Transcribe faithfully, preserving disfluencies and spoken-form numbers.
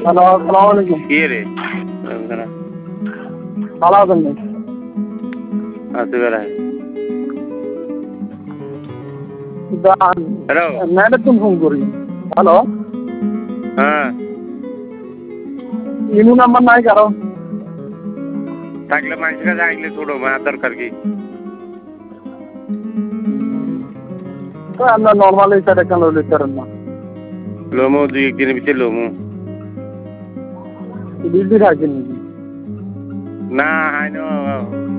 Hello, আসসালামু আলাইকুম। কি রে ভালো আছেন নি? আছি বেড়ায় হ্যালো ম্যাডাম তুমি ফোন করি। হ্যালো, হ্যাঁ ইনু নাম্বার নাই কারো? থাকলে মানুষের কাছে আইলে ছোড়ো মার দরকার কি তো আমরা নর্মাল এই সাইডে কেন লইতে পারেন না? লোমো দুই একদিনের ভিতরে লোমো বিজি থাকেন নাকি? না হাই নো